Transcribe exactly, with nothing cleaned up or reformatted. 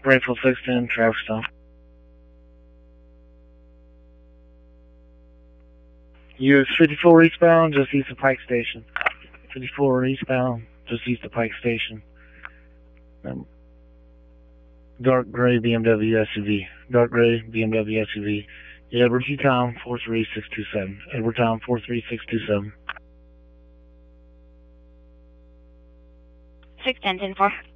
Springfield six ten, traffic stop. U S fifty-four eastbound, just east of Pike Station. fifty-four eastbound, just east of Pike Station. Um, dark gray B M W S U V. Dark gray B M W S U V. Edward T. Tom, four three six two seven. Edward Tom, four three six two seven. six ten ten four.